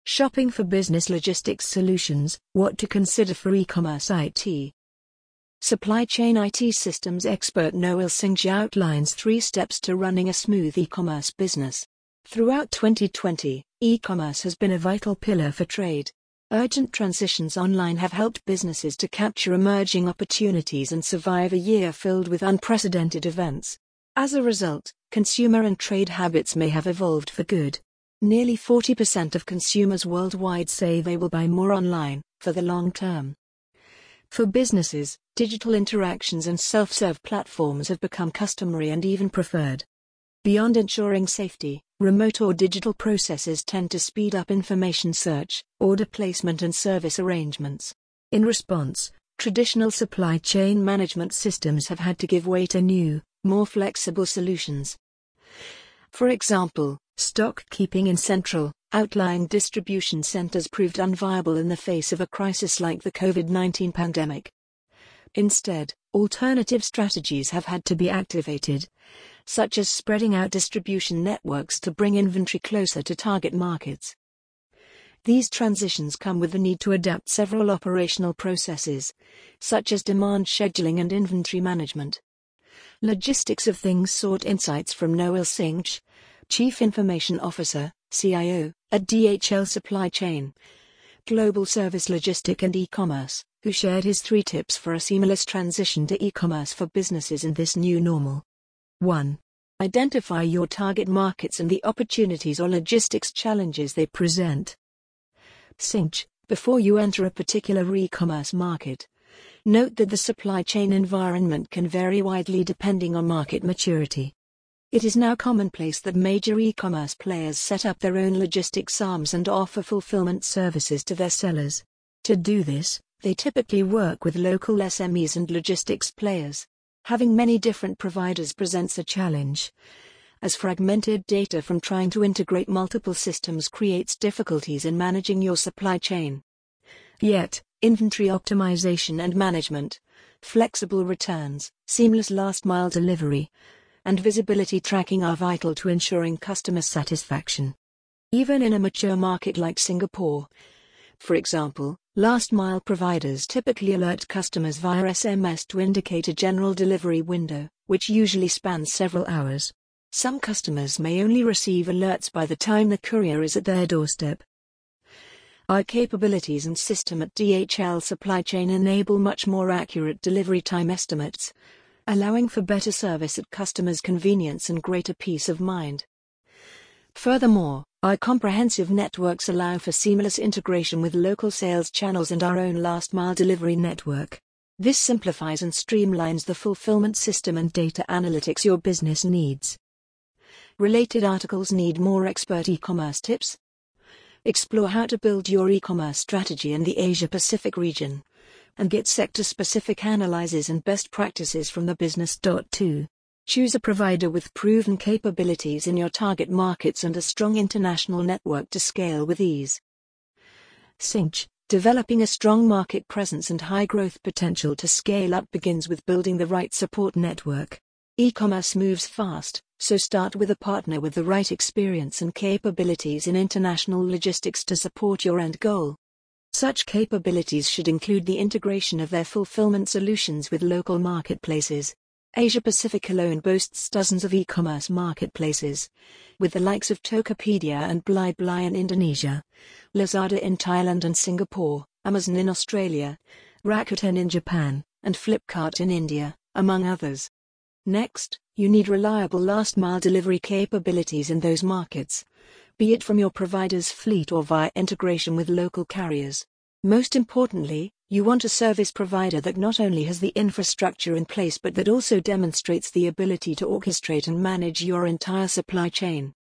Shopping for business logistics solutions, what to consider for e-commerce IT. Supply chain IT systems expert Noel Singh outlines 3 steps to running a smooth e-commerce business. Throughout 2020, e-commerce has been a vital pillar for trade. Urgent transitions online have helped businesses to capture emerging opportunities and survive a year filled with unprecedented events. As a result, consumer and trade habits may have evolved for good. Nearly 40% of consumers worldwide say they will buy more online, for the long term. For businesses, digital interactions and self-serve platforms have become customary and even preferred. Beyond ensuring safety, remote or digital processes tend to speed up information search, order placement and service arrangements. In response, traditional supply chain management systems have had to give way to new, more flexible solutions. For example, stock keeping in central, outlying distribution centers proved unviable in the face of a crisis like the COVID-19 pandemic. Instead, alternative strategies have had to be activated, such as spreading out distribution networks to bring inventory closer to target markets. These transitions come with the need to adapt several operational processes, such as demand scheduling and inventory management. Logistics of Things sought insights from Noel Singh, Chief Information Officer, CIO, at DHL Supply Chain, Global Service Logistic and E-commerce, who shared his 3 tips for a seamless transition to e-commerce for businesses in this new normal. 1. Identify your target markets and the opportunities or logistics challenges they present. Singh, before you enter a particular e-commerce market, note that the supply chain environment can vary widely depending on market maturity. It is now commonplace that major e-commerce players set up their own logistics arms and offer fulfillment services to their sellers. To do this, they typically work with local SMEs and logistics players. Having many different providers presents a challenge, as fragmented data from trying to integrate multiple systems creates difficulties in managing your supply chain. Yet, inventory optimization and management, flexible returns, seamless last-mile delivery, and visibility tracking are vital to ensuring customer satisfaction. Even in a mature market like Singapore, for example, last-mile providers typically alert customers via SMS to indicate a general delivery window, which usually spans several hours. Some customers may only receive alerts by the time the courier is at their doorstep. Our capabilities and system at DHL Supply Chain enable much more accurate delivery time estimates, allowing for better service at customers' convenience and greater peace of mind. Furthermore, our comprehensive networks allow for seamless integration with local sales channels and our own last-mile delivery network. This simplifies and streamlines the fulfillment system and data analytics your business needs. Related articles need more expert e-commerce tips? Explore how to build your e-commerce strategy in the Asia-Pacific region, and get sector-specific analyses and best practices from the business.to. Choose a provider with proven capabilities in your target markets and a strong international network to scale with ease. Singh, developing a strong market presence and high growth potential to scale up begins with building the right support network. E-commerce moves fast, so start with a partner with the right experience and capabilities in international logistics to support your end goal. Such capabilities should include the integration of their fulfillment solutions with local marketplaces. Asia-Pacific alone boasts dozens of e-commerce marketplaces, with the likes of Tokopedia and Blibli in Indonesia, Lazada in Thailand and Singapore, Amazon in Australia, Rakuten in Japan, and Flipkart in India, among others. Next, you need reliable last-mile delivery capabilities in those markets, be it from your provider's fleet or via integration with local carriers. Most importantly, you want a service provider that not only has the infrastructure in place but that also demonstrates the ability to orchestrate and manage your entire supply chain.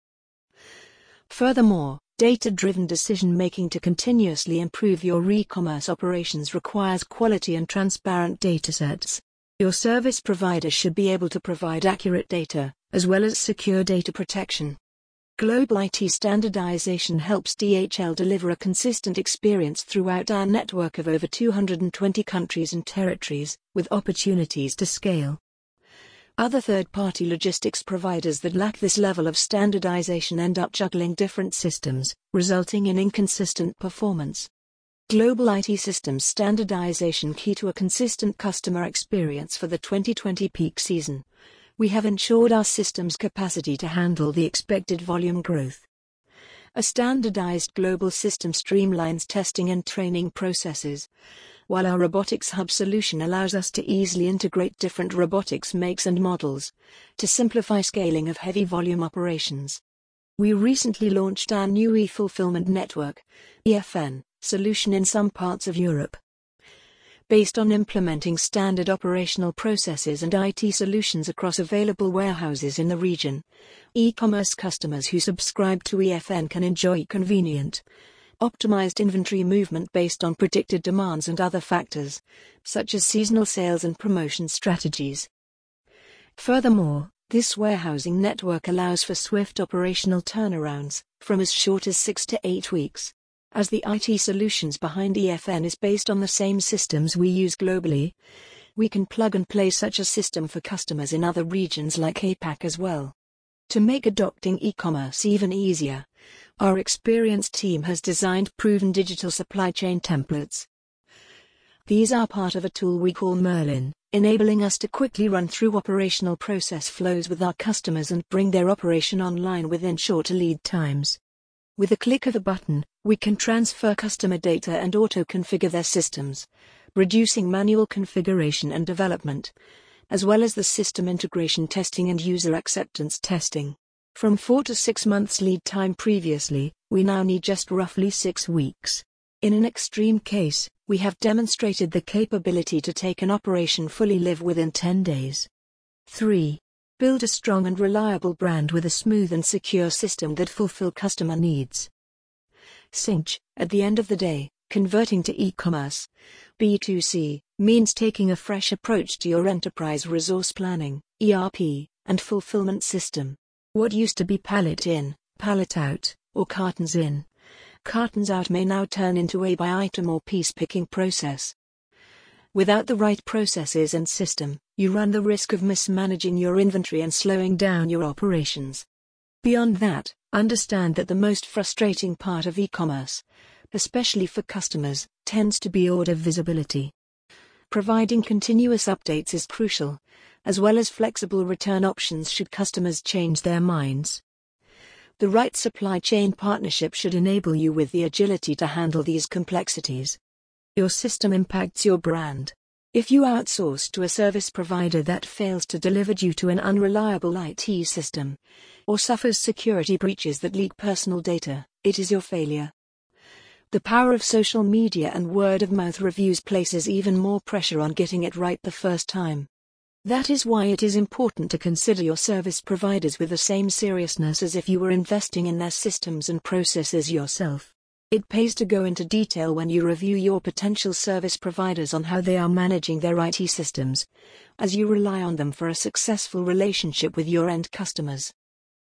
Furthermore, data-driven decision-making to continuously improve your e-commerce operations requires quality and transparent datasets. Your service provider should be able to provide accurate data, as well as secure data protection. Global IT standardization helps DHL deliver a consistent experience throughout our network of over 220 countries and territories, with opportunities to scale. Other third-party logistics providers that lack this level of standardization end up juggling different systems, resulting in inconsistent performance. Global IT systems standardization key to a consistent customer experience for the 2020 peak season. We have ensured our system's capacity to handle the expected volume growth. A standardized global system streamlines testing and training processes, while our Robotics Hub solution allows us to easily integrate different robotics makes and models to simplify scaling of heavy volume operations. We recently launched our new e-fulfillment network, EFN, solution in some parts of Europe. Based on implementing standard operational processes and IT solutions across available warehouses in the region, e-commerce customers who subscribe to EFN can enjoy convenient, optimized inventory movement based on predicted demands and other factors, such as seasonal sales and promotion strategies. Furthermore, this warehousing network allows for swift operational turnarounds, from as short as 6 to 8 weeks. As the IT solutions behind EFN is based on the same systems we use globally, we can plug and play such a system for customers in other regions like APAC as well. To make adopting e-commerce even easier, our experienced team has designed proven digital supply chain templates. These are part of a tool we call Merlin, enabling us to quickly run through operational process flows with our customers and bring their operation online within shorter lead times. With a click of a button, we can transfer customer data and auto-configure their systems, reducing manual configuration and development, as well as the system integration testing and user acceptance testing. From 4 to 6 months lead time previously, we now need just roughly 6 weeks. In an extreme case, we have demonstrated the capability to take an operation fully live within 10 days. 3. Build a strong and reliable brand with a smooth and secure system that fulfill customer needs. Sinch, at the end of the day, converting to e-commerce, B2C, means taking a fresh approach to your enterprise resource planning, ERP, and fulfillment system. What used to be pallet in, pallet out, or cartons in, cartons out may now turn into a by-item or piece-picking process. Without the right processes and system, you run the risk of mismanaging your inventory and slowing down your operations. Beyond that, understand that the most frustrating part of e-commerce, especially for customers, tends to be order visibility. Providing continuous updates is crucial, as well as flexible return options should customers change their minds. The right supply chain partnership should enable you with the agility to handle these complexities. Your system impacts your brand. If you outsource to a service provider that fails to deliver due to an unreliable IT system, or suffers security breaches that leak personal data, it is your failure. The power of social media and word-of-mouth reviews places even more pressure on getting it right the first time. That is why it is important to consider your service providers with the same seriousness as if you were investing in their systems and processes yourself. It pays to go into detail when you review your potential service providers on how they are managing their IT systems, as you rely on them for a successful relationship with your end customers.